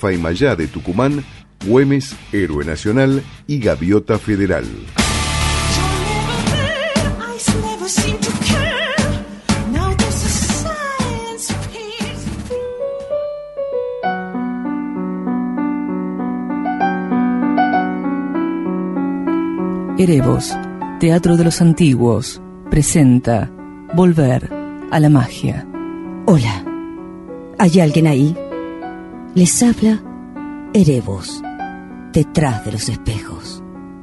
Faimayá de Tucumán, Güemes, Héroe Nacional y Gaviota Federal. Erebos, Teatro de los Antiguos, presenta Volver a la Magia. Hola, ¿hay alguien ahí? Les habla Erebos, detrás de los espejos.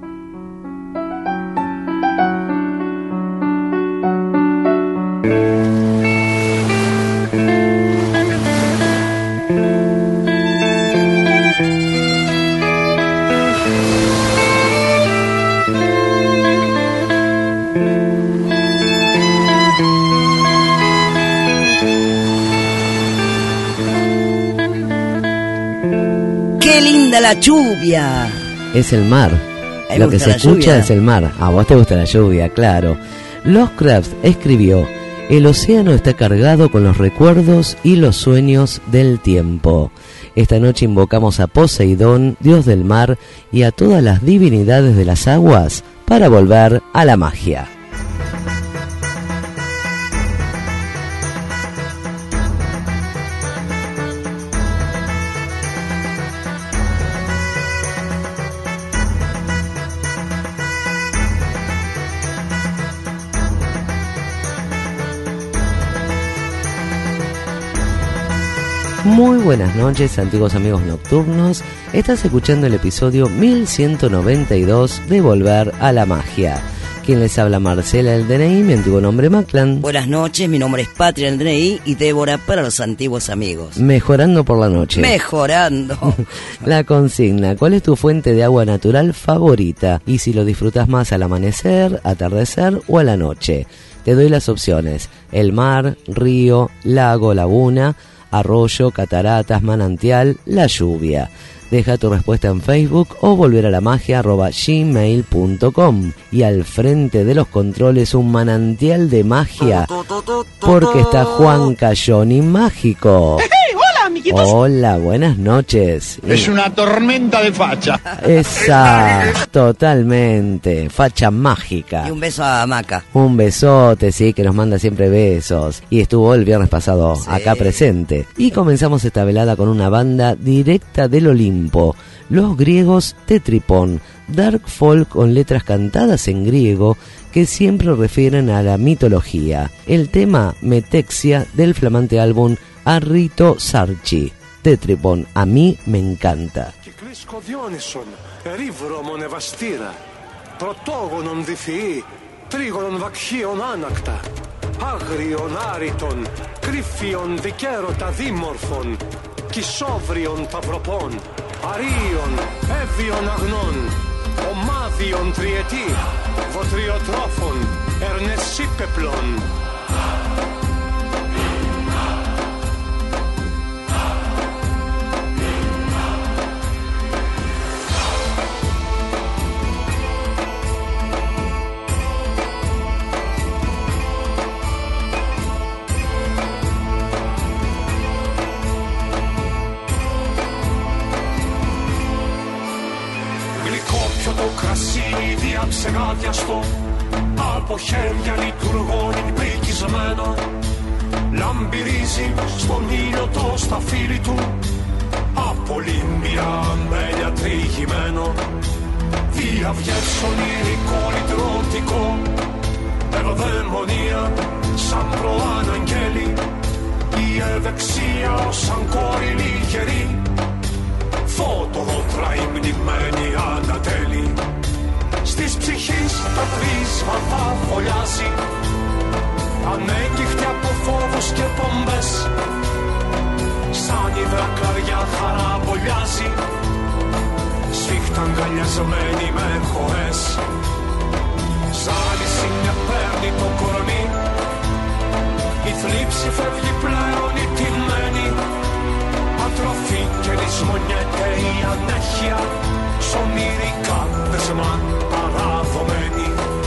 ¡Qué linda la lluvia! Es el mar. Me Lo que gusta se la escucha lluvia. es el mar. A vos te gusta la lluvia, claro. Lovecraft escribió: el océano está cargado con los recuerdos y los sueños del tiempo. Esta noche invocamos a Poseidón, dios del mar, y a todas las divinidades de las aguas para volver a la magia. Muy buenas noches, antiguos amigos nocturnos. Estás escuchando el episodio 1192 de Volver a la Magia. Quien les habla, Marcela el DNI, mi antiguo nombre Maclan. Buenas noches, mi nombre es Patria el DNI y Débora para los antiguos amigos. Mejorando por la noche. Mejorando. La consigna: ¿cuál es tu fuente de agua natural favorita? Y si lo disfrutas más al amanecer, atardecer o a la noche. Te doy las opciones: el mar, río, lago, laguna, arroyo, cataratas, manantial, la lluvia. Deja tu respuesta en Facebook o volveralamagia@gmail.com. Y al frente de los controles, un manantial de magia, porque está Juan Cayoni Mágico. Hola, amiguitos. Hola, buenas noches. Es una tormenta de facha. Esa, totalmente, facha mágica. Y un beso a Maca. Un besote, sí, que nos manda siempre besos. Y estuvo el viernes pasado acá presente. Y comenzamos esta velada con una banda directa del Olimpo, los griegos Tetripon, dark folk con letras cantadas en griego que siempre refieren a la mitología. El tema Metexia del flamante álbum Arrito Sarchi. Tetripon, a mí me encanta. Κυκλίσκω Διόνυσον, ερήβρωμον ευαστήρα, πρωτόγονον διφυή, τρίγωνον βακχίων άνακτα, άγριον άριτον, κρύφιον δικαίρωτα δίμορφων, κισόβριον ταυροπών, αρίων, έβιον αγνών, ομάδιον τριετή, βοτριοτρόφων, ερνεσίπεπλων. Το κρασί διαψεγάδιαστο, από χέρια λειτουργών πρικισμένο, λαμπυρίζει στον ήλιο το σταφύλι του, από λίμπια αμπέλια τριγυμένο, διαυγές ονειρικό λυτρωτικό, ευδαιμονία σαν προαναγγέλη, η ευεξία ως σαν κόρη λιγερή, φωτοδότρα η μνημένη ανατέλει. Στις ψυχής τα τρίσματα φωλιάζει, ανέγκυχτη από φόβους και πομπές, σαν η δρακαριά χαραμπολιάζει, σφίχτα αγκαλιασμένη με χορές. Ζάλιση μια παίρνει το κορμί, η θλίψη φεύγει πλέον η τιμένη, ατροφή και λησμονιέται η ανέχεια, σ' ονειρικά δεσμά παραδομένη.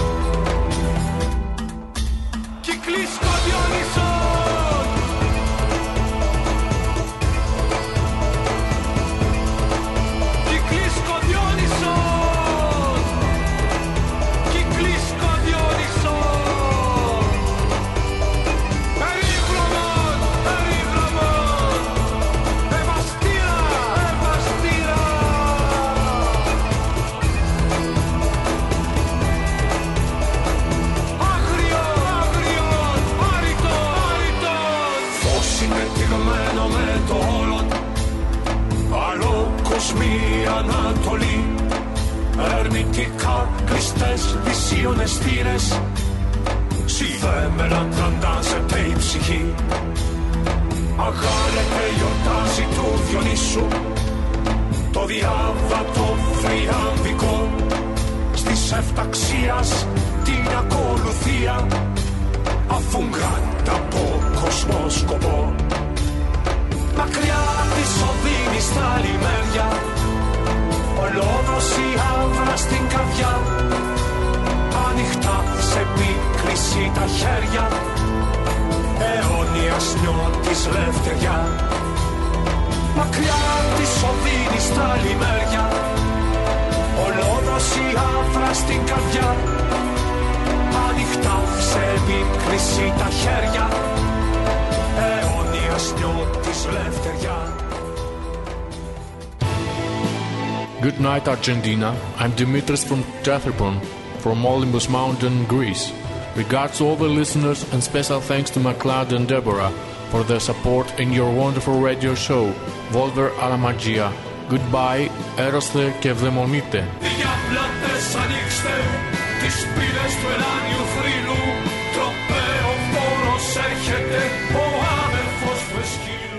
Κυκλίσκω Διόνυσον, κόσμοι Ανατολή. Ερμητικά κλειστές δυσίωνες θύρες, σιδέμενα τραντάζεται η ψυχή. Αγάλεται γιορτάζει του Διονύσου το διάβατο θριαμβικό, της εφταξίας την ακολουθία, αφού γράτα από κοσμοσκοπό. Μακριά της οδύνης στα λιμέρια, ο λόδος η άβρα στην καρδιά, ανοιχτά σε πίκριση τα χέρια, αιώνια νιώτης λευτεριά. Μακριά της οδύνης στα λιμέρια, ο λόδος η άβρα στην καρδιά, ανοιχτά σε επίκριση τα χέρια, αιώνια νιώτης λευτεριά. Good night, Argentina. I'm Dimitris from Tethrypon, from Olympus Mountain, Greece. Regards to all the listeners and special thanks to MacLeod and Deborah for their support in your wonderful radio show, Volver alla Magia. Goodbye, έρωστε και ευδαιμονείτε. Διάπλατες ανοίξτε τις πύλες του ελάνιου θρύλου, τροπαίο φόρος έρχεται ο άδερφος Φεσκύλου.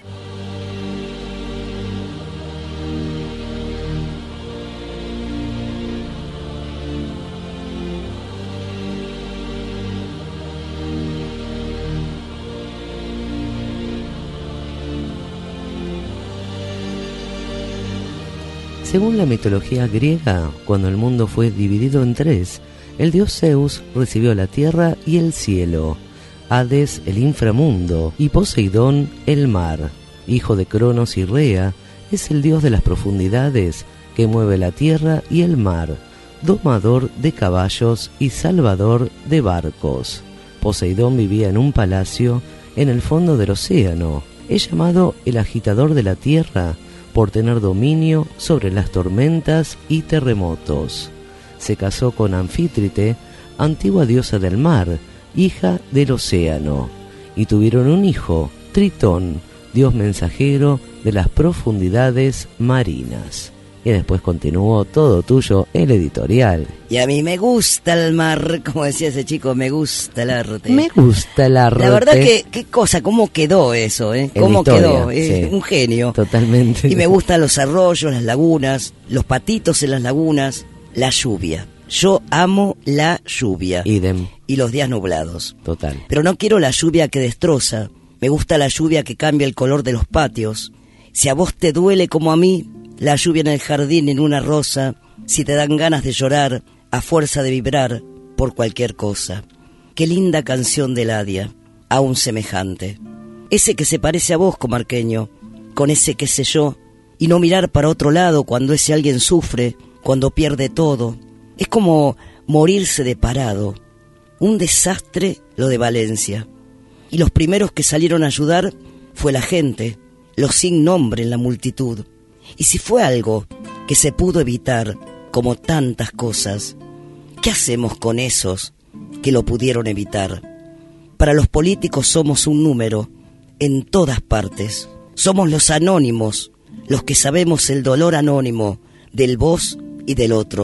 Según la mitología griega, cuando el mundo fue dividido en tres, el dios Zeus recibió la tierra y el cielo, Hades el inframundo y Poseidón el mar. Hijo de Cronos y Rea, es el dios de las profundidades que mueve la tierra y el mar, domador de caballos y salvador de barcos. Poseidón vivía en un palacio en el fondo del océano. Es llamado el agitador de la tierra por tener dominio sobre las tormentas y terremotos. Se casó con Anfítrite, antigua diosa del mar, hija del océano, y tuvieron un hijo, Tritón, dios mensajero de las profundidades marinas. Y después continuó todo tuyo el editorial. Y a mí me gusta el mar, como decía ese chico, me gusta el arte. Me gusta el arte. La verdad que, qué cosa, cómo quedó eso, ¿eh? Cómo quedó, sí. Un genio. Totalmente. Y me gustan los arroyos, las lagunas, los patitos en las lagunas, la lluvia. Yo amo la lluvia. Idem. Y los días nublados. Total. Pero no quiero la lluvia que destroza, me gusta la lluvia que cambia el color de los patios. Si a vos te duele como a mí, la lluvia en el jardín en una rosa, si te dan ganas de llorar a fuerza de vibrar por cualquier cosa. Qué linda canción del Adia, aún semejante. Ese que se parece a vos, comarqueño, con ese qué sé yo, y no mirar para otro lado cuando ese alguien sufre, cuando pierde todo. Es como morirse de parado. Un desastre lo de Valencia. Y los primeros que salieron a ayudar fue la gente, los sin nombre en la multitud. Y si fue algo que se pudo evitar, como tantas cosas, ¿qué hacemos con esos que lo pudieron evitar? Para los políticos somos un número en todas partes. Somos los anónimos, los que sabemos el dolor anónimo del vos y del otro.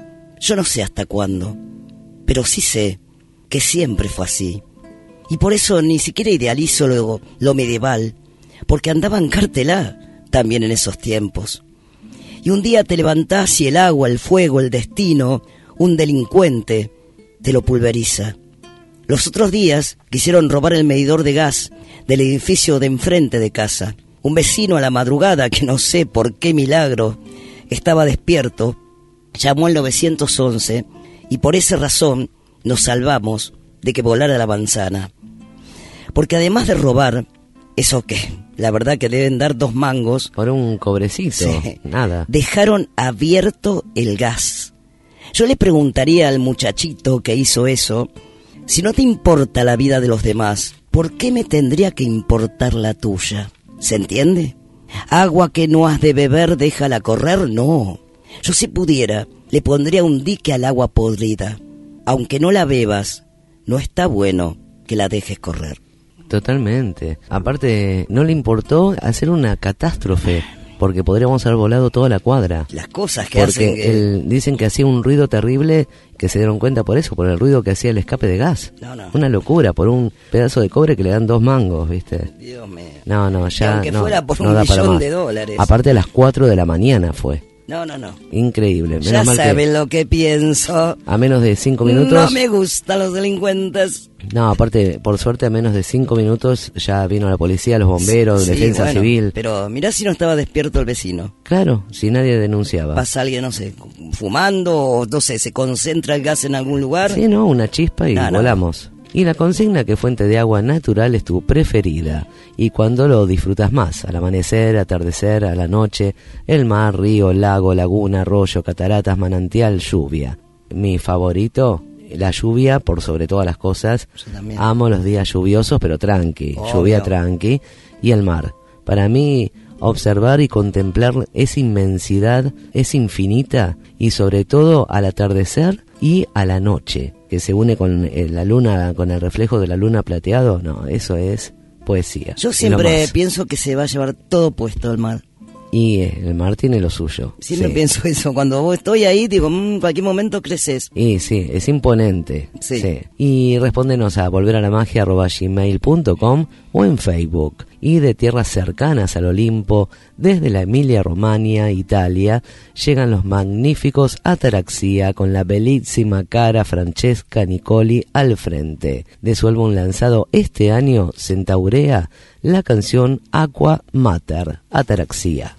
Yo no sé hasta cuándo, pero sí sé que siempre fue así. Y por eso ni siquiera idealizo lo medieval, porque andaba en cartelá también en esos tiempos. Y un día te levantás y el agua, el fuego, el destino, un delincuente, te lo pulveriza. Los otros días quisieron robar el medidor de gas del edificio de enfrente de casa. Un vecino a la madrugada, que no sé por qué milagro, estaba despierto, llamó al 911 y por esa razón nos salvamos de que volara la manzana. Porque además de robar, ¿eso qué? La verdad que deben dar 2 mangos. Por un cobrecito, sí. Nada. Dejaron abierto el gas. Yo le preguntaría al muchachito que hizo eso, si no te importa la vida de los demás, ¿por qué me tendría que importar la tuya? ¿Se entiende? Agua que no has de beber, déjala correr, no. Yo si pudiera, le pondría un dique al agua podrida. Aunque no la bebas, no está bueno que la dejes correr. Totalmente. Aparte, no le importó hacer una catástrofe porque podríamos haber volado toda la cuadra. Las cosas que hacen Porque dicen que hacía un ruido terrible, que se dieron cuenta por eso, por el ruido que hacía el escape de gas. No. Una locura, por un pedazo de cobre que le dan 2 mangos, ¿viste? Dios mío. No, Y ya aunque no, fuera por no un da para millón más. de dólares. Aparte a las 4 de la mañana fue. No. Increíble. Menos Ya mal que saben lo que pienso. a menos de 5 minutos... No me gustan los delincuentes. No, aparte, por suerte, a menos de 5 minutos ya vino la policía, los bomberos, Sí, defensa bueno, civil. Pero mirá si no estaba despierto el vecino. Claro, si nadie denunciaba. Pasa alguien, no sé, fumando o no sé, se concentra el gas en algún lugar. Sí, ¿no? Una chispa y No. volamos. Y la consigna que fuente de agua natural es tu preferida. Y cuando lo disfrutas más, al amanecer, atardecer, a la noche, el mar, río, lago, laguna, arroyo, cataratas, manantial, lluvia. Mi favorito, la lluvia por sobre todas las cosas. Yo también. Amo los días lluviosos, pero tranqui, Obvio. lluvia tranqui. Y el mar. Para mí, observar y contemplar esa inmensidad es infinita, y sobre todo al atardecer y a la noche, que se une con la luna, con el reflejo de la luna plateado. No, eso es poesía. Yo Y lo siempre más. pienso que se va a llevar todo puesto el mar. Y el mar tiene lo suyo. Siempre Sí. pienso eso. Cuando vos estoy ahí, digo, en cualquier momento creces. Y sí, es imponente. Sí. Y respóndenos a volveralamagia@gmail.com o en Facebook. Y de tierras cercanas al Olimpo, desde la Emilia-Romagna, Italia, llegan los magníficos Ataraxia con la bellísima cara Francesca Nicoli al frente. De su álbum lanzado este año, Centaurea, la canción Aqua Mater, Ataraxia.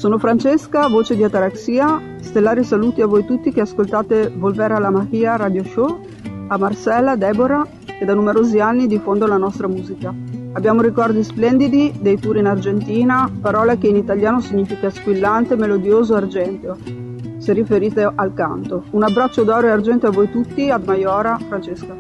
Sono Francesca, voce di Ataraxia. Stellari saluti a voi tutti che ascoltate Volver a la Magia Radio Show, a Marcella, Deborah, che da numerosi anni diffondono la nostra musica. Abbiamo ricordi splendidi dei tour in Argentina, parola che in italiano significa squillante, melodioso, argenteo, se riferite al canto. Un abbraccio d'oro e argento a voi tutti, ad Maiora, Francesca.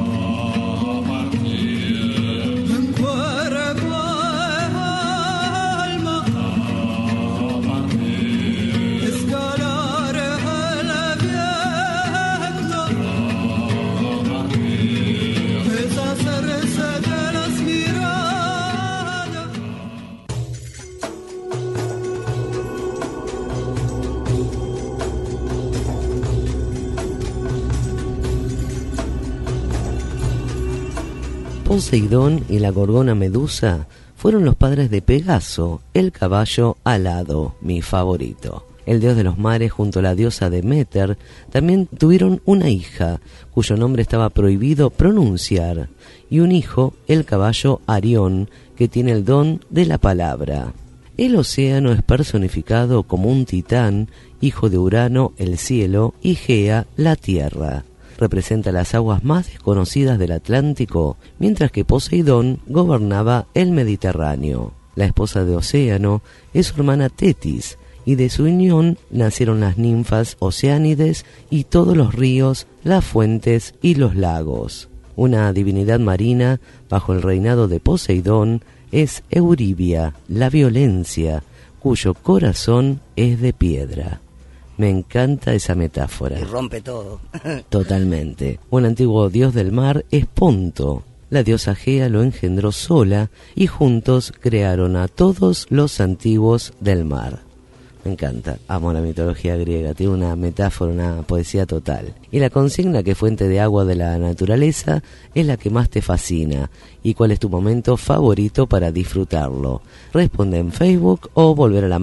Poseidón y la gorgona Medusa fueron los padres de Pegaso, el caballo alado, mi favorito. El dios de los mares junto a la diosa Deméter también tuvieron una hija, cuyo nombre estaba prohibido pronunciar, y un hijo, el caballo Arión, que tiene el don de la palabra. El océano es personificado como un titán, hijo de Urano, el cielo, y Gea, la tierra. Representa las aguas más desconocidas del Atlántico, mientras que Poseidón gobernaba el Mediterráneo. La esposa de Océano es su hermana Tetis, y de su unión nacieron las ninfas Oceánides y todos los ríos, las fuentes y los lagos. Una divinidad marina bajo el reinado de Poseidón es Euribia, la violencia, cuyo corazón es de piedra. Me encanta esa metáfora. Y rompe todo. Totalmente. Un antiguo dios del mar es Ponto. La diosa Gea lo engendró sola y juntos crearon a todos los antiguos del mar. Me encanta, amo la mitología griega, tiene una metáfora, una poesía total. Y la consigna, que fuente de agua de la naturaleza es la que más te fascina. ¿Y cuál es tu momento favorito para disfrutarlo? Responde en Facebook o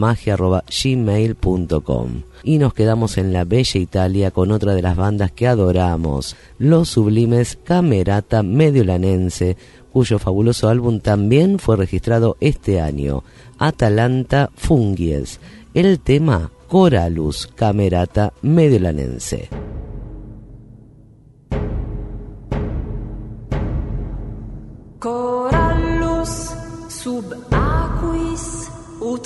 volveralamagia@gmail.com. Y nos quedamos en la bella Italia con otra de las bandas que adoramos, los sublimes Camerata Mediolanense, cuyo fabuloso álbum también fue registrado este año, Atalanta Fungies. El tema Corallus Camerata Mediolanense. Corallus sub aquis ut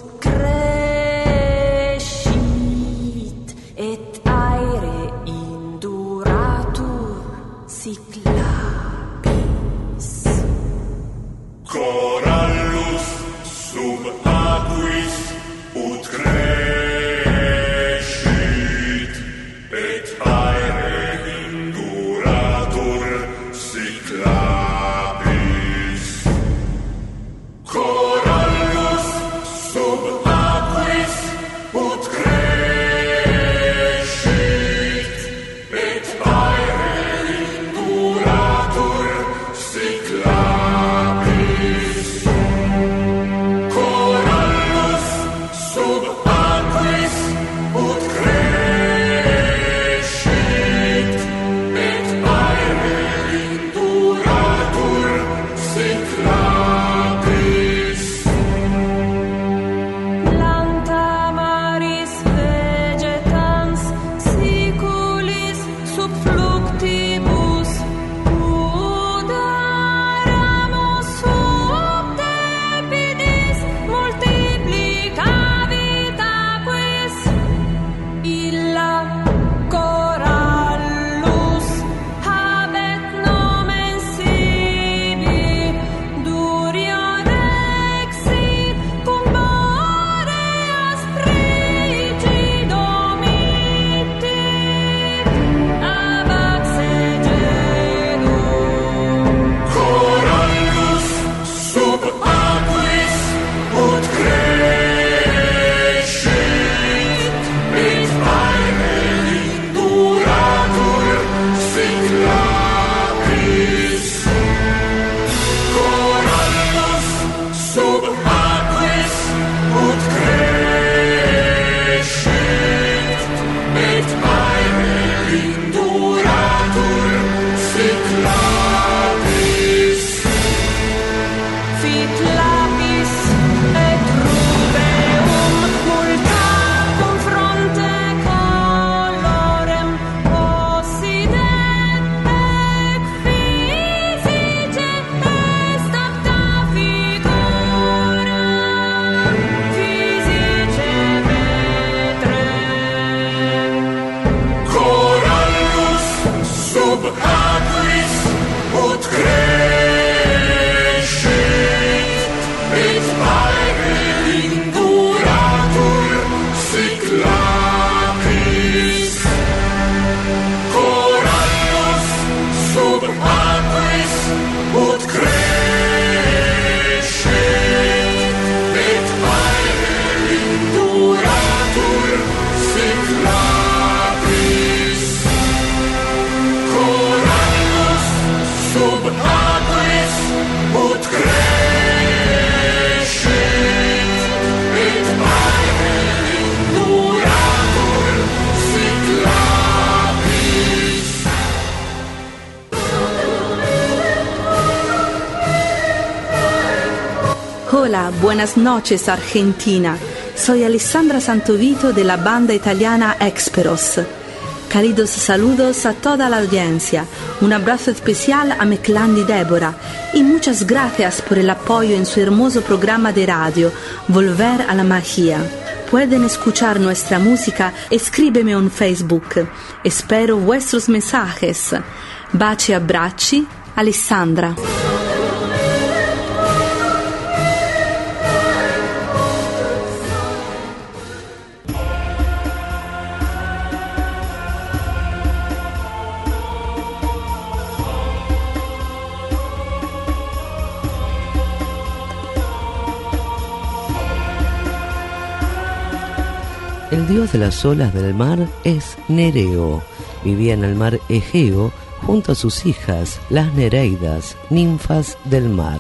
crescit et aere induratur cyclabis. Corallus sub aquis ut crescit et aere induratur cyclabis. Corallus sub aquis ut crescit et aere induratur cyclabis. Hola, buenas noches Argentina. Soy Alessandra Santovito de la banda italiana Experos. Cálidos saludos a toda la audiencia, un abrazo especial a mi clan de Débora y muchas gracias por el apoyo en su hermoso programa de radio, Volver a la Magia. Pueden escuchar nuestra música, escríbeme en Facebook. Espero vuestros mensajes. Baci e abbracci, Alessandra. El dios de las olas del mar es Nereo. Vivía en el mar Egeo junto a sus hijas, las Nereidas, ninfas del mar.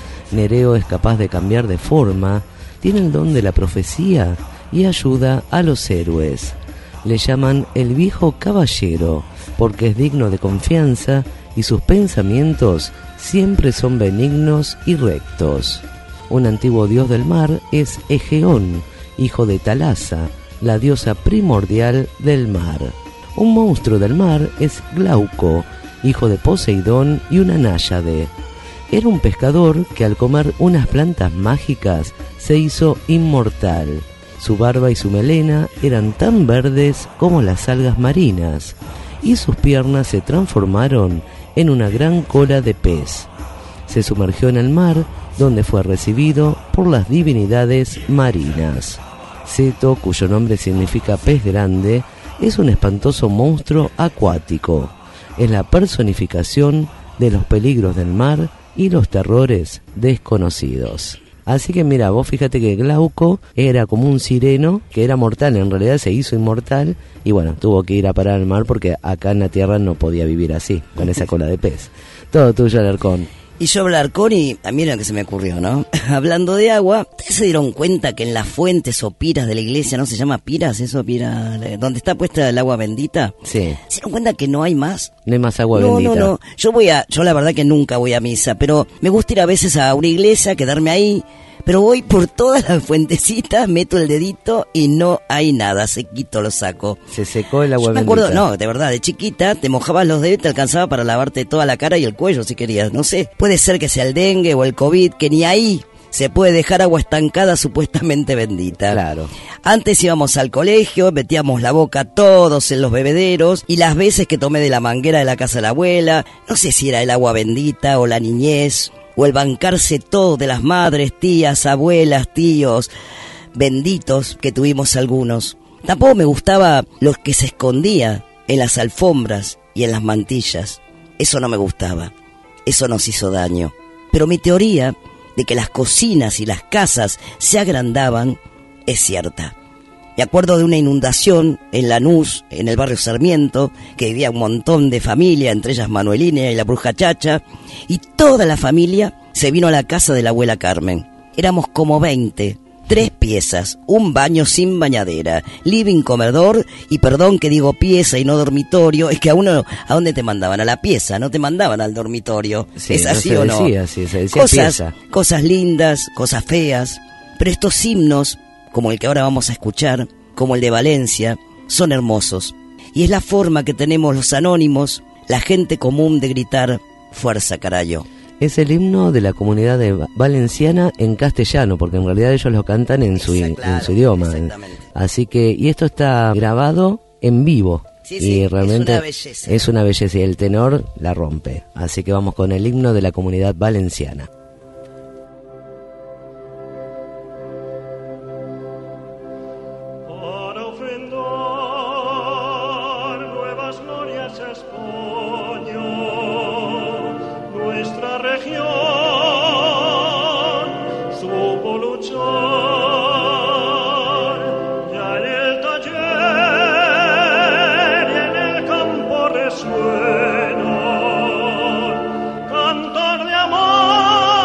Nereo es capaz de cambiar de forma, tiene el don de la profecía y ayuda a los héroes. Le llaman el viejo caballero porque es digno de confianza y sus pensamientos siempre son benignos y rectos. Un antiguo dios del mar es Egeón, hijo de Talasa, la diosa primordial del mar. Un monstruo del mar es Glauco, hijo de Poseidón y una náyade. Era un pescador que al comer unas plantas mágicas se hizo inmortal. Su barba y su melena eran tan verdes como las algas marinas, y sus piernas se transformaron en una gran cola de pez. Se sumergió en el mar, donde fue recibido por las divinidades marinas. Ceto, cuyo nombre significa pez grande, es un espantoso monstruo acuático. Es la personificación de los peligros del mar y los terrores desconocidos. Así que mira, vos fíjate que Glauco era como un sireno que era mortal, en realidad se hizo inmortal y bueno, tuvo que ir a parar al mar porque acá en la tierra no podía vivir así, con esa cola de pez. Todo tuyo, Alarcón. Y yo Alarcón, y a mí era lo que se me ocurrió, ¿no? Hablando de agua, ¿ustedes se dieron cuenta que en las fuentes o piras de la iglesia, ¿no se llama piras? Eso, pira, donde está puesta el agua bendita. Sí. ¿Se dieron cuenta que no hay más? No hay más agua bendita. No. Yo la verdad que nunca voy a misa, pero me gusta ir a veces a una iglesia, quedarme ahí. Pero voy por todas las fuentecitas, meto el dedito y no hay nada, sequito lo saco. Se secó el agua Yo me bendita. acuerdo, no, de verdad, de chiquita te mojabas los dedos y te alcanzaba para lavarte toda la cara y el cuello si querías, no sé. Puede ser que sea el dengue o el COVID, que ni ahí se puede dejar agua estancada supuestamente bendita. Claro. Antes íbamos al colegio, metíamos la boca todos en los bebederos y las veces que tomé de la manguera de la casa de la abuela, no sé si era el agua bendita o la niñez, o el bancarse todo de las madres, tías, abuelas, tíos, benditos que tuvimos algunos. Tampoco me gustaba lo que se escondía en las alfombras y en las mantillas. Eso no me gustaba. Eso nos hizo daño. Pero mi teoría de que las cocinas y las casas se agrandaban es cierta. Me acuerdo de una inundación en Lanús, en el barrio Sarmiento, que vivía un montón de familia, entre ellas Manuelina y la bruja Chacha, y toda la familia se vino a la casa de la abuela Carmen. Éramos como 20, 3 piezas, un baño sin bañadera, living, comedor, y perdón que digo pieza y no dormitorio, es que a uno, ¿a dónde te mandaban? A la pieza, no te mandaban al dormitorio. Sí, ¿Es así no o no? decía, sí, se decía pieza. Cosas lindas, cosas feas, pero estos himnos, como el que ahora vamos a escuchar, como el de Valencia, son hermosos. Y es la forma que tenemos los anónimos, la gente común, de gritar, fuerza carayo. Es el himno de la comunidad valenciana en castellano, porque en realidad ellos lo cantan en su idioma. Exactamente. Así que, y esto está grabado en vivo. Sí, y realmente es una belleza. Es una belleza y el tenor la rompe. Así que vamos con el himno de la comunidad valenciana. Cantar de amor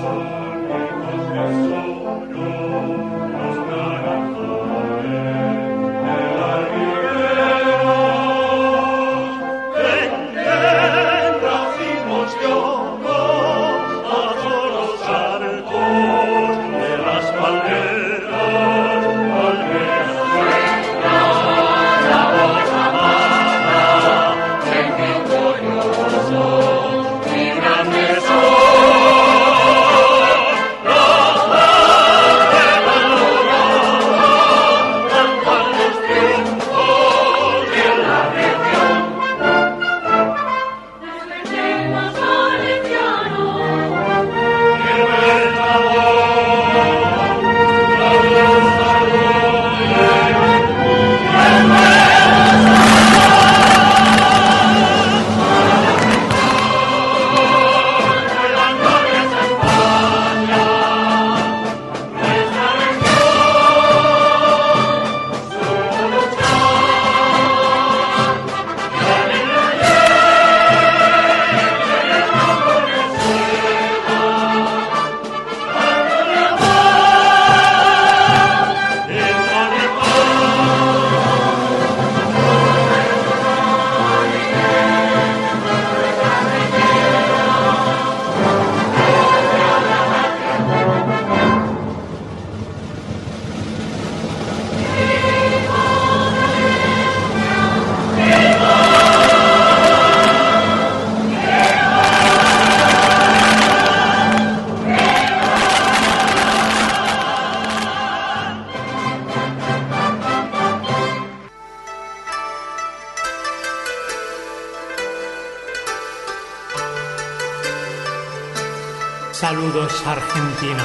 Saludos Argentina,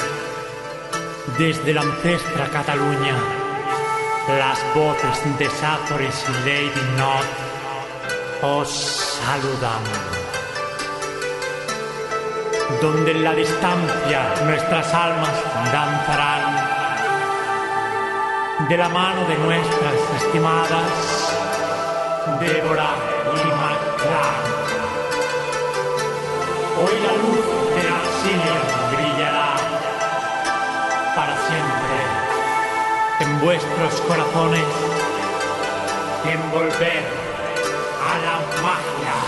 desde la ancestra Cataluña, las voces de Sátoris y Lady Not os saludan. Donde en la distancia nuestras almas danzarán, de la mano de nuestras estimadas Débora y McClaren. Hoy la luz del Alcíneo brillará para siempre en vuestros corazones, en volver a la magia.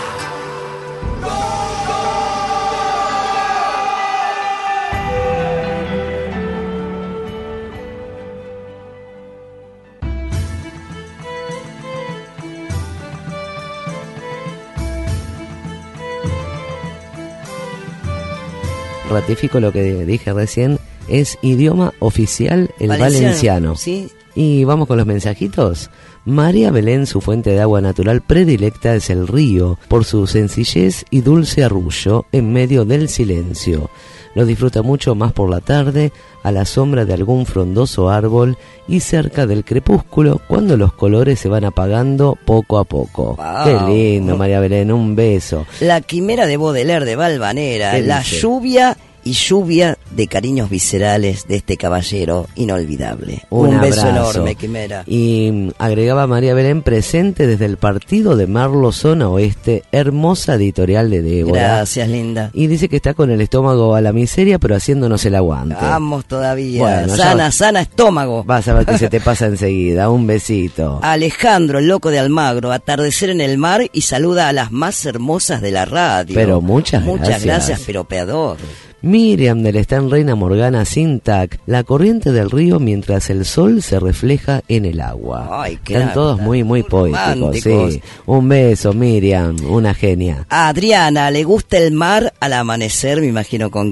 Ratifico lo que dije recién, es idioma oficial el valenciano. ¿Sí? Y vamos con los mensajitos. María Belén, su fuente de agua natural predilecta es el río, por su sencillez y dulce arrullo en medio del silencio. Lo disfruta mucho más por la tarde, a la sombra de algún frondoso árbol y cerca del crepúsculo, cuando los colores se van apagando poco a poco. Wow. Qué lindo, María Belén, un beso. La quimera de Baudelaire de Valvanera, la lluvia y lluvia de cariños viscerales de este caballero inolvidable. Un beso enorme, quimera. Y agregaba María Belén, presente desde el partido de Merlo, zona oeste, hermosa editorial de Débora. Gracias, linda. Y dice que está con el estómago a la miseria, pero haciéndonos el aguante. Vamos todavía. Bueno, sana estómago. Vas a ver que se te pasa enseguida. Un besito. Alejandro, el loco de Almagro, atardecer en el mar y saluda a las más hermosas de la radio. Pero muchas gracias, pero peador. Miriam del Stan Reina Morgana Sintac, la corriente del río mientras el sol se refleja en el agua. Ay, están todos muy poéticos, sí. Un beso, Miriam, una genia. A Adriana le gusta el mar al amanecer, me imagino con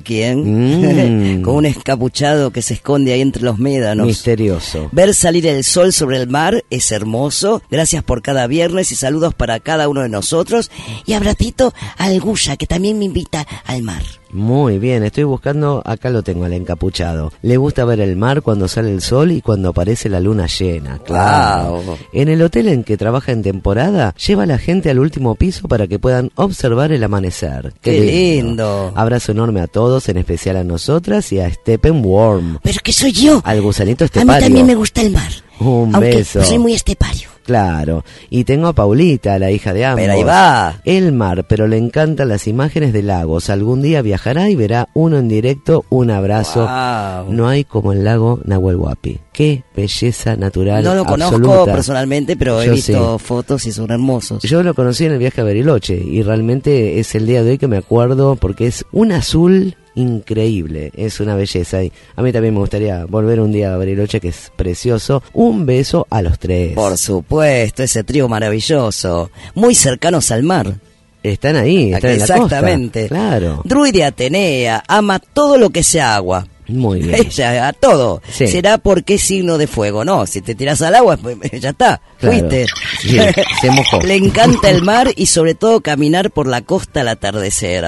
quién. Con un escapuchado que se esconde ahí entre los médanos. Misterioso. Ver salir el sol sobre el mar es hermoso. Gracias por cada viernes y saludos para cada uno de nosotros. Y abratito al Guya, que también me invita al mar. Muy bien, estoy buscando, acá lo tengo al encapuchado. Le gusta ver el mar cuando sale el sol y cuando aparece la luna llena, claro. Wow. En el hotel en que trabaja en temporada, lleva a la gente al último piso para que puedan observar el amanecer. ¡Qué lindo! Abrazo enorme a todos, en especial a nosotras y a Steppenworm. ¿Pero qué soy yo? Al gusanito estepario. A mí también me gusta el mar. Un beso. Soy muy estepario. Claro. Y tengo a Paulita, la hija de ambos. Pero ahí va. El mar, pero le encantan las imágenes de lagos. Algún día viajará y verá uno en directo. Un abrazo. Wow. No hay como el lago Nahuel Huapi. Qué belleza natural. No lo absoluta. conozco personalmente, pero he visto fotos y son hermosos. Yo lo conocí en el viaje a Bariloche y realmente es el día de hoy que me acuerdo porque es un azul increíble, es una belleza. Y a mí también me gustaría volver un día a Bariloche, que es precioso. Un beso a los tres. Por supuesto, ese trío maravilloso, muy cercanos al mar. Están ahí, están en la costa. Exactamente. Claro. Druide Atenea ama todo lo que sea agua. Muy bien. Ella, a todo. Sí. Será porque es signo de fuego, ¿no? Si te tiras al agua, pues, ya está, Claro. fuiste. Sí, se mojó. Le encanta el mar y sobre todo caminar por la costa al atardecer.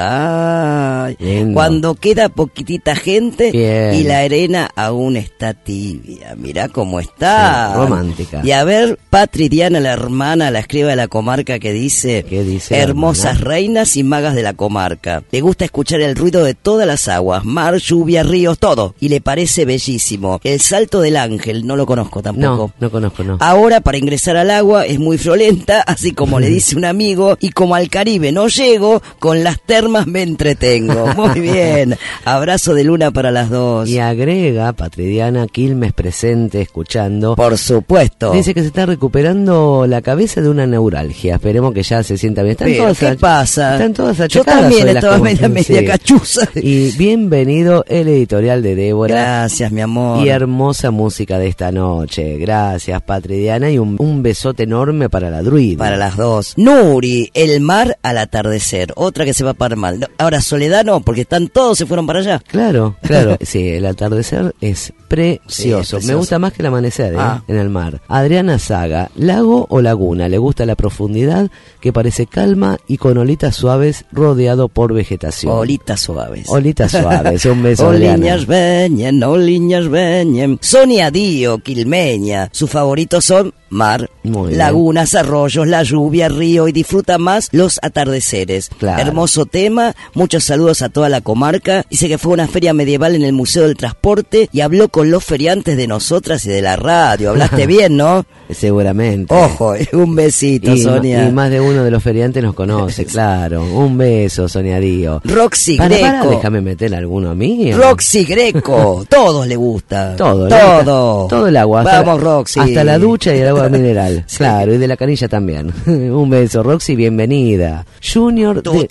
Ay, Lindo. cuando queda poquitita gente Bien. y la arena aún está tibia. Mirá cómo está. Sí, romántica. Y a ver, Patri Diana, la hermana, la escriba de la comarca, que dice: ¿Qué dice la hermosas hermana? reinas y magas de la comarca. Le gusta escuchar el ruido de todas las aguas, mar, lluvia, ríos, todo. Y le parece bellísimo. El salto del ángel, no lo conozco tampoco. No conozco, no. Ahora, para ingresar al agua es muy friolenta, así como le dice un amigo, y como al Caribe no llego, con las termas me entretengo. Muy bien. Abrazo de luna para las dos. Y agrega, Patridiana Quilmes presente, escuchando. Por supuesto. Dice que se está recuperando la cabeza de una neuralgia. Esperemos que ya se sienta bien. Pero, ¿qué pasa? Están todas Yo achacadas. también hoy las estaba cosas. media Sí. cachuza. Y bienvenido el editorial de Débora. Gracias, mi amor. Y hermosa música de esta noche. Gracias, Patridiana. Y un besote enorme para la druida. Para las dos. Nuri, el mar al atardecer. Otra que se va para mal. No, ahora, Soledad no, porque todos se fueron para allá. Claro, claro. Sí, el atardecer es precioso. Sí, es precioso. Me gusta más que el amanecer, Ah. en el mar. Adriana Saga, lago o laguna. Le gusta la profundidad que parece calma y con olitas suaves rodeado por vegetación. Olitas suaves. Olitas suaves. Un beso, Adriana. Oliñas veñen. Sonia Dío, quilmeña. Sus favoritos son mar, Muy bien. lagunas, arroyos, la lluvia, río, y disfruta más los atardeceres. Claro. Hermoso tema. Muchos saludos a toda la comarca. Dice que fue a una feria medieval en el Museo del Transporte y habló con los feriantes de nosotras y de la radio. Hablaste bien, ¿no? Seguramente. Ojo, un besito, Sonia. Y más de uno de los feriantes nos conoce, claro. Un beso, Sonia Dío. Roxy Para, Greco. déjame meter alguno a mí. Roxy Greco. Todos le gusta. Todo. Todo el agua. Vamos, Roxy. Hasta la ducha y el agua mineral. Sí. Claro, y de la canilla también. Un beso, Roxy, bienvenida. Junior de...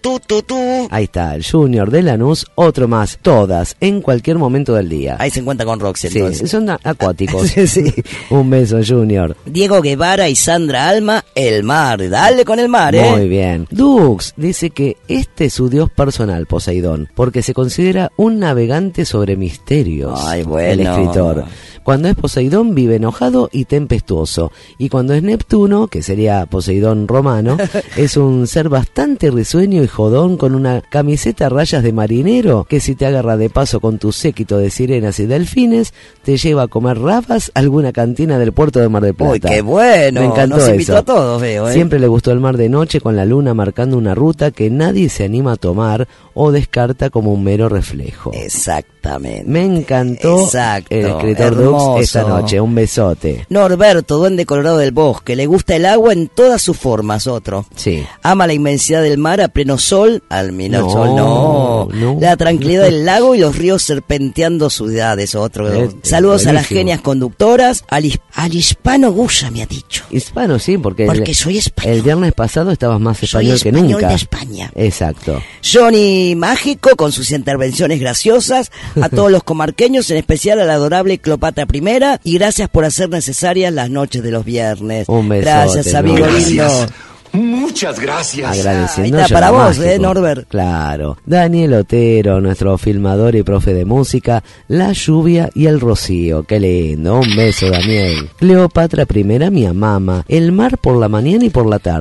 Ahí está, el Junior de Lanús, otro más. Todas, en cualquier momento del día. Ahí se encuentra con Roxy, Sí, entonces. son acuáticos. Sí. Un beso, Junior. Diego Guevara y Sandra Alma, el mar. Dale con el mar, Muy bien. Dux dice que este es su dios personal, Poseidón, porque se considera un navegante sobre misterios. Ay, bueno. El escritor. Cuando es Poseidón vive enojado y tempestuoso. Y cuando es Neptuno, que sería Poseidón romano, es un ser bastante risueño y jodón con una camiseta a rayas de marinero que si te agarra de paso con tu séquito de sirenas y delfines, te lleva a comer rabas a alguna cantina del puerto de Mar del Plata. Uy, qué bueno. Me encantó Nos eso. invitó a todos, veo, Siempre le gustó el mar de noche con la luna marcando una ruta que nadie se anima a tomar o descarta como un mero reflejo. Exactamente. Me encantó Exacto. el escritor Hermoso. Dux esta noche. Un besote. Norberto, duende colorado del bosque. Le gusta el agua en todas sus formas, otro. Sí. Ama la inmensidad del mar a pleno sol. Al menos No, sol, no. no. La tranquilidad del lago y los ríos serpenteando ciudades, otro. Saludos a las buenísimo. genias conductoras. Al hispano Guya me ha dicho. Hispano, sí, porque Soy español. el viernes pasado estabas más Soy español que español nunca. de España. Exacto. Johnny Mágico con sus intervenciones graciosas, a todos los comarqueños, en especial a la adorable Cleopatra I, y gracias por hacer necesarias las noches de los viernes. Un besote, Gracias, amigo Gracias. lindo. Muchas gracias. Agradeciendo. Ahí está, yo para la vos, Mágico. Norbert. Claro. Daniel Otero, nuestro filmador y profe de música, la lluvia y el rocío. Qué lindo. Un beso, Daniel. Cleopatra I, mi mamá. El mar por la mañana y por la tarde.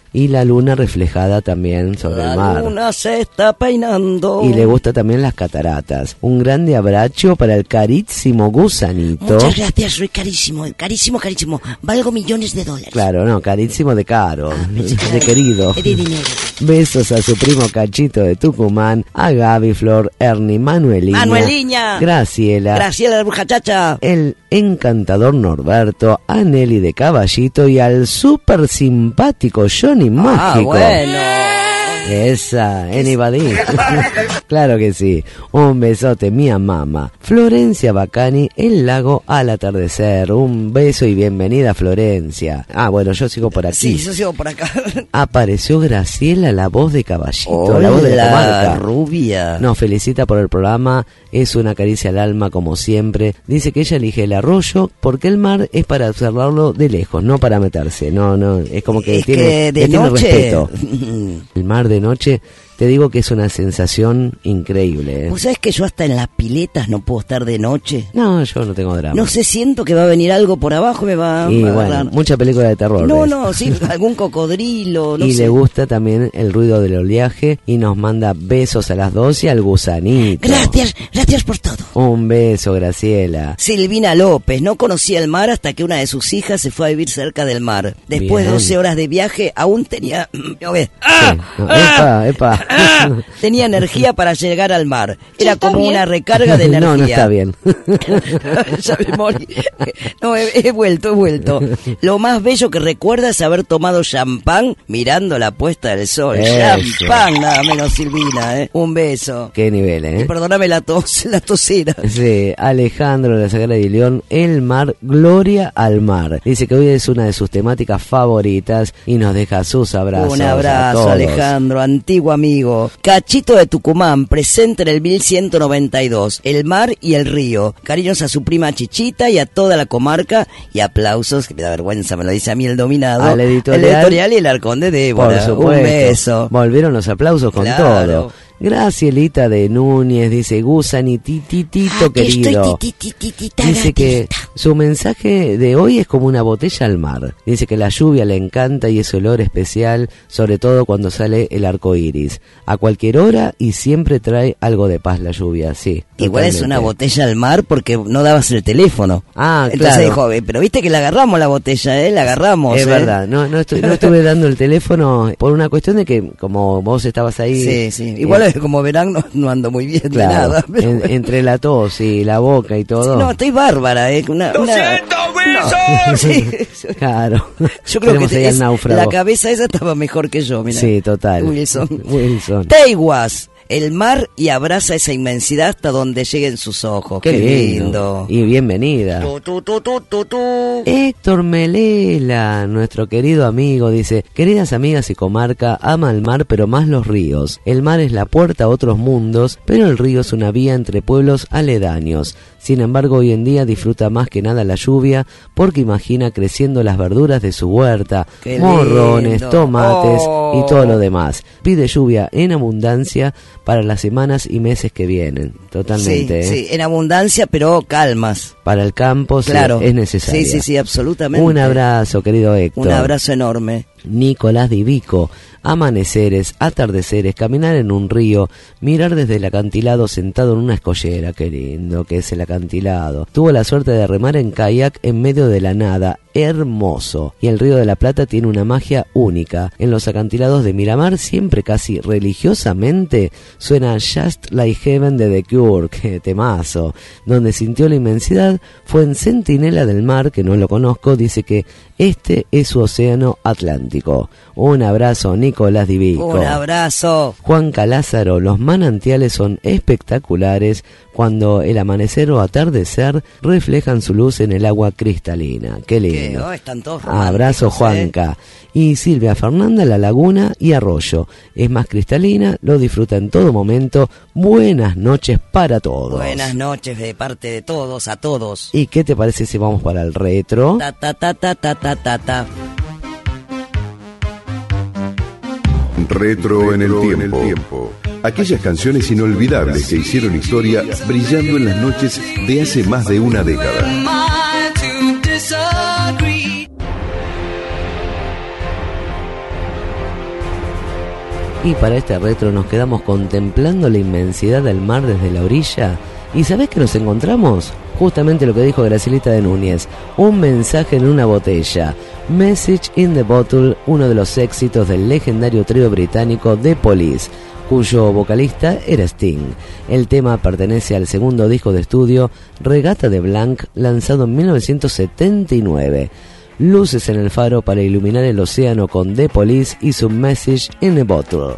y la luna reflejada también sobre el mar. La luna se está peinando. Y le gusta también las cataratas. Un grande abrazo para el carísimo Gusanito. Muchas gracias, soy carísimo, carísimo, carísimo. Valgo millones de dólares. Claro, no, carísimo de caro, de querido. De dinero. Besos a su primo Cachito de Tucumán, a Gaby, Flor, Ernie, Manuelina, Graciela, la bruja chacha, el encantador Norberto, a Nelly de Caballito y al súper simpático Johnny Mágico. Bueno. Esa, anybody. Claro que sí. Un besote, mía mamá. Florencia Bacani, el lago al atardecer. Un beso y bienvenida, Florencia. Bueno, yo sigo por aquí. Sí, yo sigo por acá. Apareció Graciela, la voz de Caballito. Hola, la voz de la comarca. rubia. Nos felicita por el programa. Es una caricia al alma, como siempre. Dice que ella elige el arroyo porque el mar es para observarlo de lejos, no para meterse. No, es como que tiene respeto. El mar de noche, te digo que es una sensación increíble. ¿Vos sabés que yo hasta en las piletas no puedo estar de noche? No, yo no tengo drama. No sé, siento que va a venir algo por abajo, me va a agarrar. Mucha película de terror. No, sí, algún cocodrilo, no y sé. le gusta también el ruido del oleaje y nos manda besos a las 2 y al Gusanito. Gracias por todo. Un beso, Graciela. Silvina López, no conocía el mar hasta que una de sus hijas se fue a vivir cerca del mar. Después de 12 horas de viaje, aún tenía... Epa. Tenía energía para llegar al mar. Era como una recarga de energía. No está bien. Ya me morí. No, he vuelto. Lo más bello que recuerda es haber tomado champán mirando la puesta del sol. Champán, nada menos, Silvina, Un beso. Qué nivel, Perdóname la tosera. Sí, Alejandro de la Sagrada de León, el mar, gloria al mar. Dice que hoy es una de sus temáticas favoritas y nos deja sus abrazos. Un abrazo, Alejandro, antiguo amigo. Cachito de Tucumán, presente en el 1192. El mar y el río. Cariños a su prima Chichita y a toda la comarca. Y aplausos, que me da vergüenza, me lo dice a mí el dominado. Al editorial. El editorial y el Arcón de Débora. Por supuesto. Un beso. Volvieron los aplausos con todo. Gracielita de Núñez dice: Gusanititito querido. Dice que su mensaje de hoy es como una botella al mar. Dice que la lluvia le encanta y ese olor especial, sobre todo cuando sale el arco iris. A cualquier hora y siempre trae algo de paz la lluvia, sí. Igual totalmente. es una botella al mar porque no dabas el teléfono. Entonces claro. Dijo, pero viste que la agarramos la botella, la agarramos. Es verdad, no estuve dando el teléfono por una cuestión de que como vos estabas ahí. Sí. Igual como verán no ando muy bien, claro, de nada. Pero entre la tos y la boca y todo. No, estoy bárbara, ¡Lo siento, Wilson! Sí. Claro. Yo creo que la cabeza esa estaba mejor que yo, mira. Sí, total. Wilson. Teiguas. El mar y abraza esa inmensidad hasta donde lleguen sus ojos. Qué lindo. Y bienvenida. Héctor Melela, nuestro querido amigo, dice: queridas amigas y comarca, ama el mar pero más los ríos. El mar es la puerta a otros mundos, pero el río es una vía entre pueblos aledaños. Sin embargo, hoy en día disfruta más que nada la lluvia porque imagina creciendo las verduras de su huerta, morrones, tomates y todo lo demás. Pide lluvia en abundancia para las semanas y meses que vienen. Totalmente. Sí, en abundancia, pero calmas. Para el campo, claro, sí, es necesario. Sí, absolutamente. Un abrazo, querido Héctor. Un abrazo enorme. Nicolás Divico: amaneceres, atardeceres, caminar en un río, mirar desde el acantilado sentado en una escollera. Qué lindo que es el acantilado. Tuvo la suerte de remar en kayak en medio de la nada. Hermoso. Y el Río de la Plata tiene una magia única. En los acantilados de Miramar, siempre casi religiosamente, suena Just Like Heaven de The Cure, que temazo. Donde sintió la inmensidad fue en Centinela del Mar, que no lo conozco, dice que este es su océano Atlántico. Un abrazo, Nicolás Divico. Un abrazo. Juan Calázaro: los manantiales son espectaculares cuando el amanecer o atardecer reflejan su luz en el agua cristalina. Qué lindo. Están todos abrazo, Juanca. Y Silvia Fernanda: la laguna y arroyo. Es más cristalina, lo disfruta en todo momento. Buenas noches para todos. Buenas noches de parte de todos, a todos. ¿Y qué te parece si vamos para el retro? Retro en el tiempo. Aquellas canciones inolvidables que hicieron historia brillando en las noches de hace más de una década. Y para este retro nos quedamos contemplando la inmensidad del mar desde la orilla. ¿Y sabés qué nos encontramos? Justamente lo que dijo Gracielita de Núñez, un mensaje en una botella, Message in the Bottle, uno de los éxitos del legendario trío británico The Police, cuyo vocalista era Sting. El tema pertenece al segundo disco de estudio, Regata de Blanc, lanzado en 1979. Luces en el faro para iluminar el océano con The Police y su Message in a Bottle.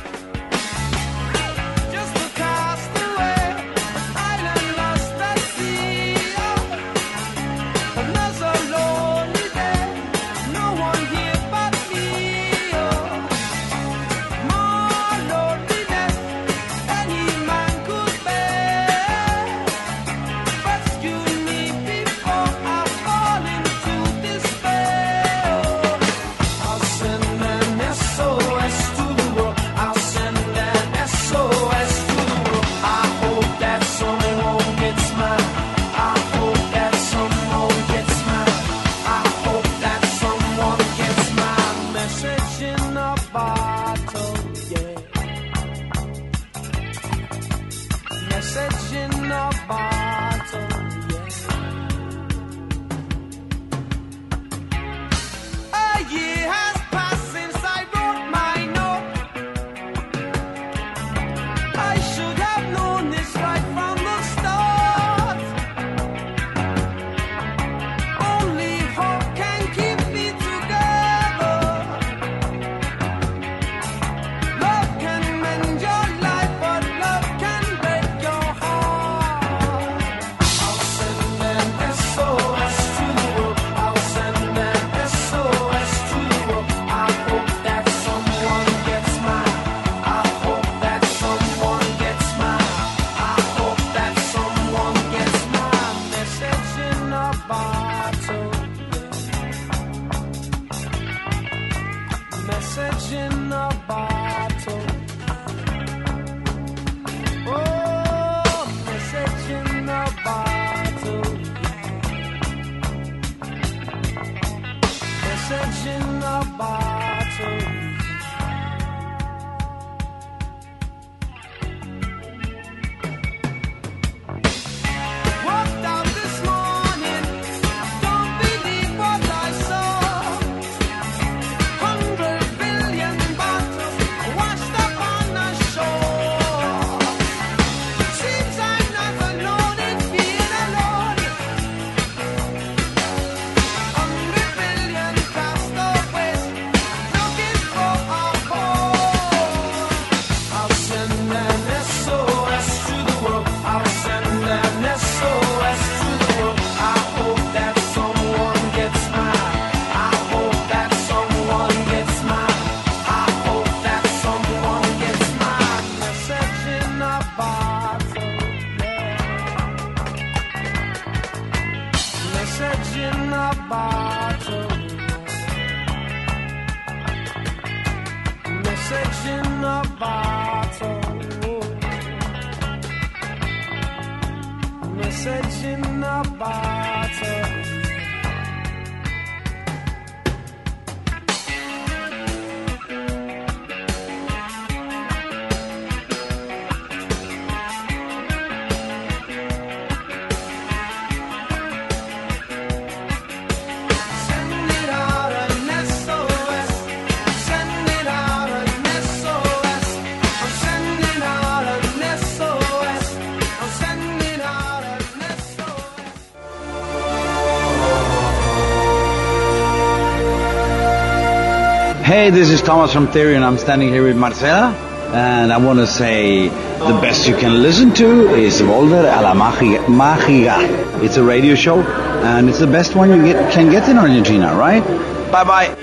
Hey, this is Thomas from Theory, and I'm standing here with Marcela, and I want to say the best you can listen to is Volver a la Mágica. It's a radio show, and it's the best one you can get in Argentina, right? Bye-bye.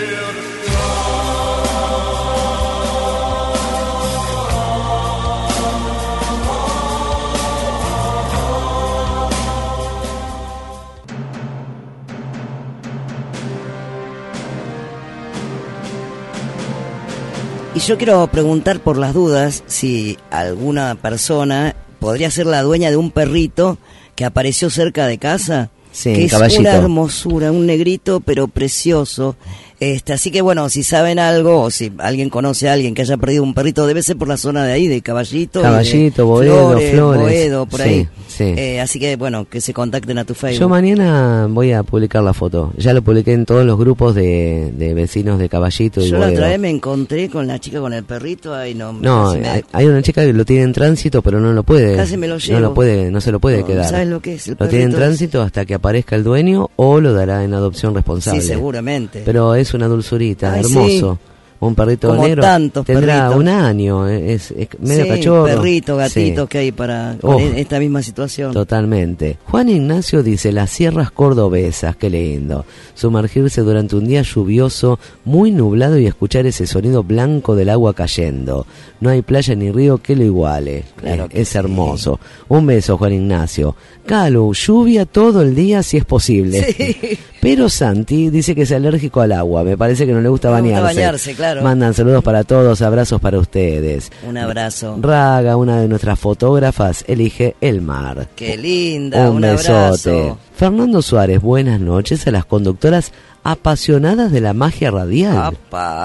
Y yo quiero preguntar por las dudas si alguna persona podría ser la dueña de un perrito que apareció cerca de casa, sí, que es caballito. una hermosura, un negrito pero precioso. Así que bueno, si saben algo, o si alguien conoce a alguien que haya perdido un perrito, debe ser por la zona de ahí, de Caballito, Boedo, Flores, Boedo, por ahí. Sí. Así que bueno, que se contacten a tu Facebook. Yo mañana voy a publicar la foto. Ya lo publiqué en todos los grupos de vecinos de Caballito y Yo Boedo. la otra vez me encontré con la chica con el perrito, hay una chica que lo tiene en tránsito, pero no lo puede. Casi me lo llevo. No se lo puede quedar. ¿Sabes lo que es? Lo tiene en tránsito hasta que aparezca el dueño o lo dará en adopción responsable. Sí, seguramente. Pero es una dulzurita, hermoso. Sí. Un perrito como negro tantos tendrá perritos. un año, es medio cachorro. Perrito, gatito que hay para con esta misma situación. Totalmente. Juan Ignacio dice: las sierras cordobesas, qué lindo. Sumergirse durante un día lluvioso, muy nublado y escuchar ese sonido blanco del agua cayendo. No hay playa ni río que lo iguale. Claro que es hermoso. Un beso, Juan Ignacio. Calu, lluvia todo el día si es posible. Sí. Pero Santi dice que es alérgico al agua. Me parece que no le gusta bañarse. Claro. Mandan saludos para todos, abrazos para ustedes. Un abrazo. Raga, una de nuestras fotógrafas, elige el mar. Qué linda, un besote. abrazo. Fernando Suárez, buenas noches a las conductoras apasionadas de la magia radial.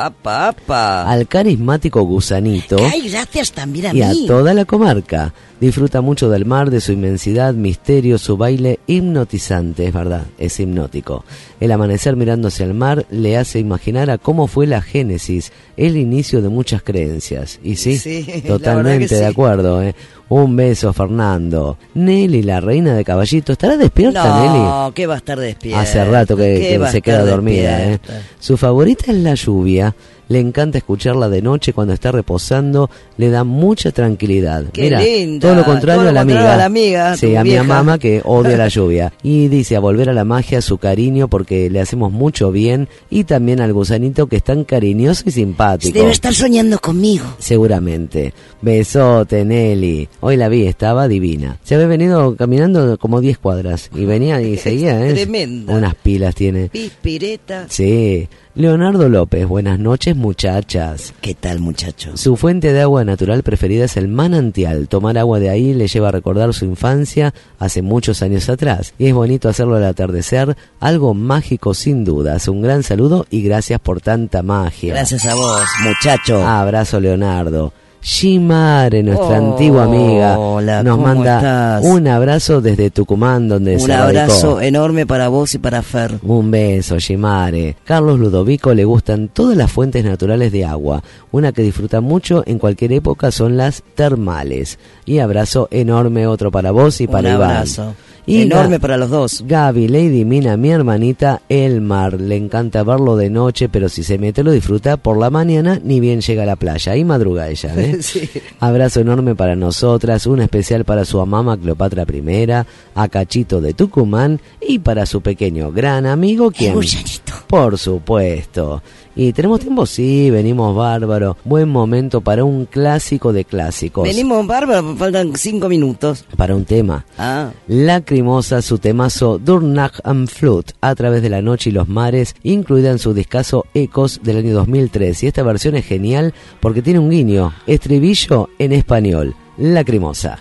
Al carismático Gusanito. Ay, gracias también a y mí. a toda la comarca. Disfruta mucho del mar, de su inmensidad, misterio, su baile hipnotizante, es verdad, es hipnótico. El amanecer mirándose al mar le hace imaginar a cómo fue la génesis, el inicio de muchas creencias. Y sí totalmente de acuerdo, Un beso, Fernando. Nelly, la reina de Caballito, ¿estará despierta, Nelly? No, que va a estar despierta. Hace rato que se queda dormida, Su favorita es la lluvia. Le encanta escucharla de noche cuando está reposando, le da mucha tranquilidad. Qué Mira, linda. todo lo contrario a la amiga. Sí, a mi vieja. mamá que odia la lluvia. Y dice a volver a la magia su cariño porque le hacemos mucho bien, y también al Gusanito que es tan cariñoso y simpático. Debe estar soñando conmigo. Seguramente. Besote, Nelly. Hoy la vi, estaba divina. Se había venido caminando como 10 cuadras y venía y seguía, Tremenda. Unas pilas tiene. Pispireta. Sí. Leonardo López, buenas noches, muchachas. ¿Qué tal, muchacho? Su fuente de agua natural preferida es el manantial. Tomar agua de ahí le lleva a recordar su infancia hace muchos años atrás. Y es bonito hacerlo al atardecer, algo mágico sin dudas. Un gran saludo y gracias por tanta magia. Gracias a vos, muchacho. Abrazo, Leonardo. Shimare, nuestra antigua amiga, hola, nos manda estás? Un abrazo desde Tucumán, donde un se radicó. abrazo enorme para vos y para Fer. Un beso, Shimare. Carlos Ludovico le gustan todas las fuentes naturales de agua. Una que disfruta mucho en cualquier época son las termales. Y abrazo enorme otro para vos y para Iván. Un abrazo enorme para los dos. Gaby, Lady Mina, mi hermanita, el mar. Le encanta verlo de noche, pero si se mete lo disfruta por la mañana, ni bien llega a la playa. Ahí madruga ella, Sí. Abrazo enorme para nosotras, un especial para su amama Cleopatra I, a Cachito de Tucumán y para su pequeño gran amigo, quien... Por supuesto. ¿Y tenemos tiempo? Sí, venimos bárbaro. Buen momento para un clásico de clásicos. Venimos bárbaro, faltan 5 minutos. Para un tema. Lacrimosa, su temazo Durnach am Flut, a través de la noche y los mares, incluida en su discazo Ecos del año 2003. Y esta versión es genial porque tiene un guiño, estribillo en español. Lacrimosa.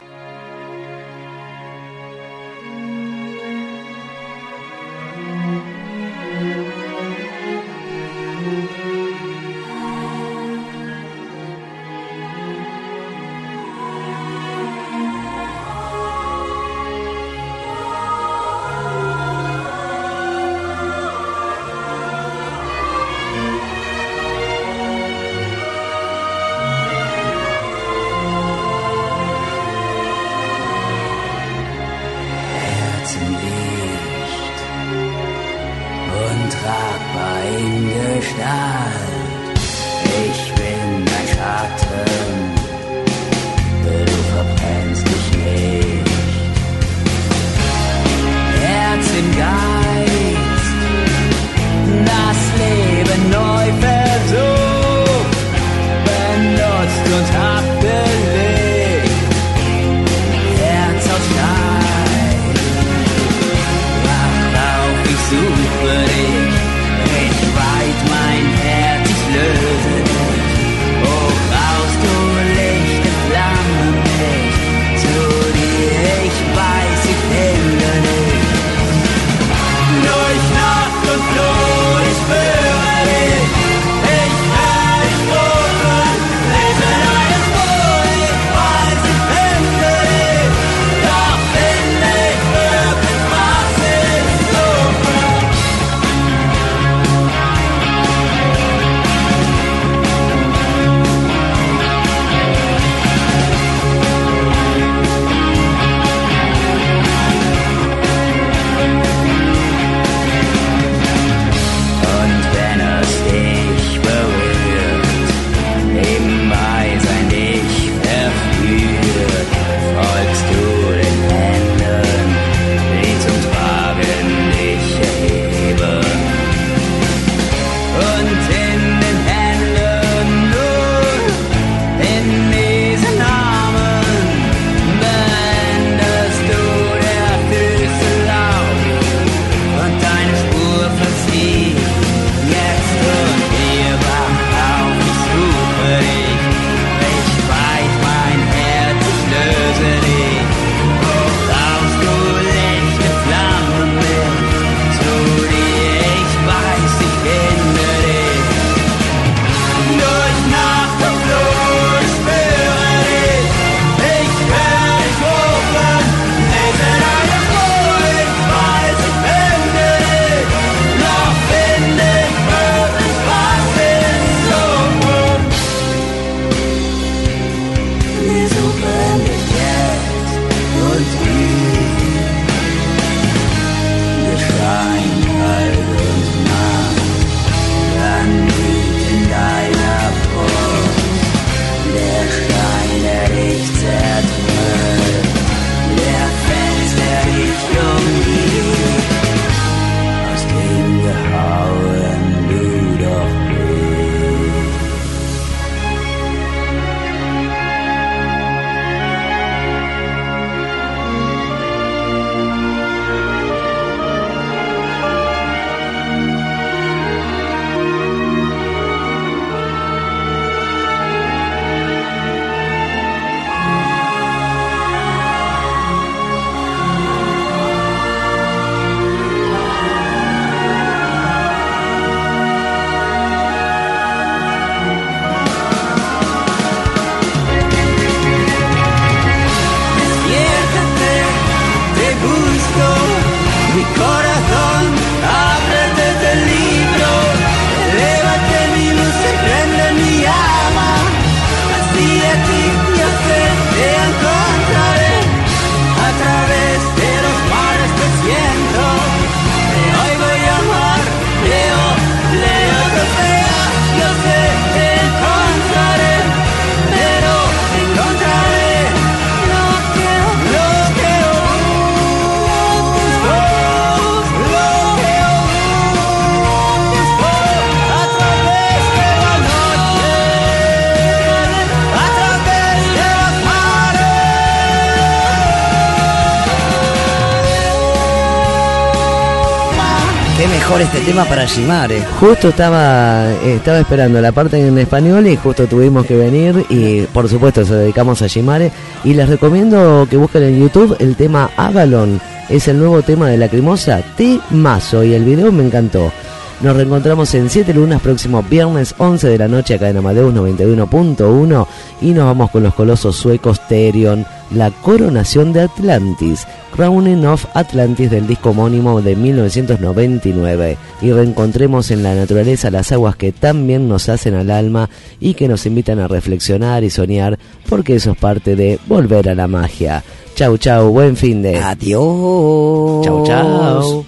Mein Herz, ich löse dich, oh, raus du Qué mejor este tema para Shimare. Justo estaba esperando la parte en español y justo tuvimos que venir y por supuesto se dedicamos a Shimare y les recomiendo que busquen en YouTube el tema Avalon, es el nuevo tema de Lacrimosa, temazo, y el video me encantó. Nos reencontramos en 7 lunas próximo viernes 11 de la noche acá en Amadeus 91.1 y nos vamos con los colosos suecos Therion, la coronación de Atlantis, Crowning of Atlantis del disco homónimo de 1999, y reencontremos en la naturaleza las aguas que tan bien nos hacen al alma y que nos invitan a reflexionar y soñar, porque eso es parte de volver a la magia. Chau chau, buen fin de... Adiós. Chau chau.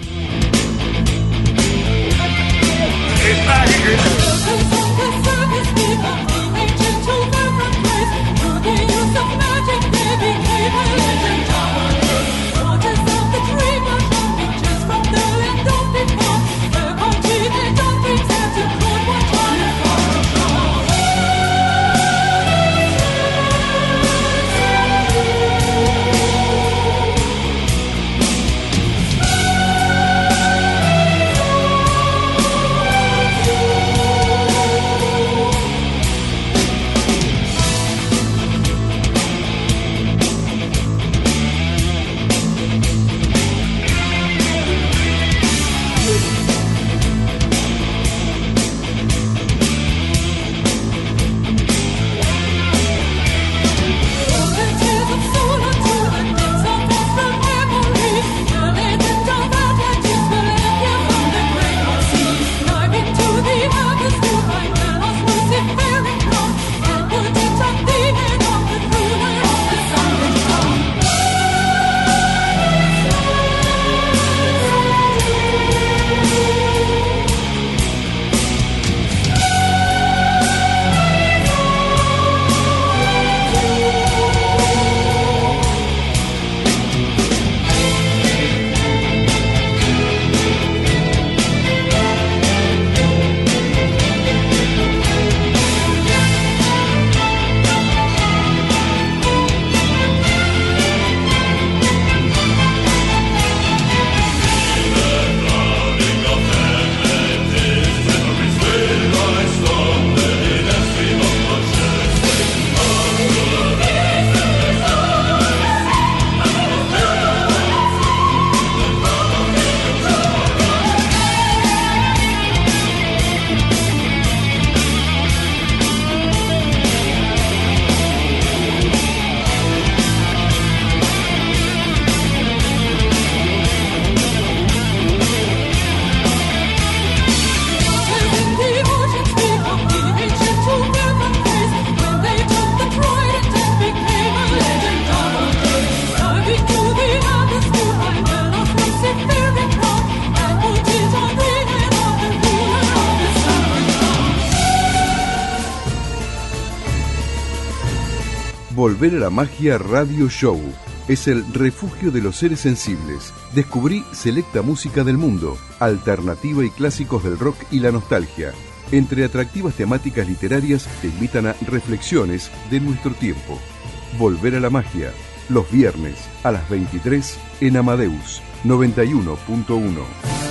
Volver a la Magia Radio Show es el refugio de los seres sensibles. Descubrí selecta música del mundo, alternativa y clásicos del rock y la nostalgia. Entre atractivas temáticas literarias te invitan a reflexiones de nuestro tiempo. Volver a la Magia, los viernes a las 23 en Amadeus 91.1.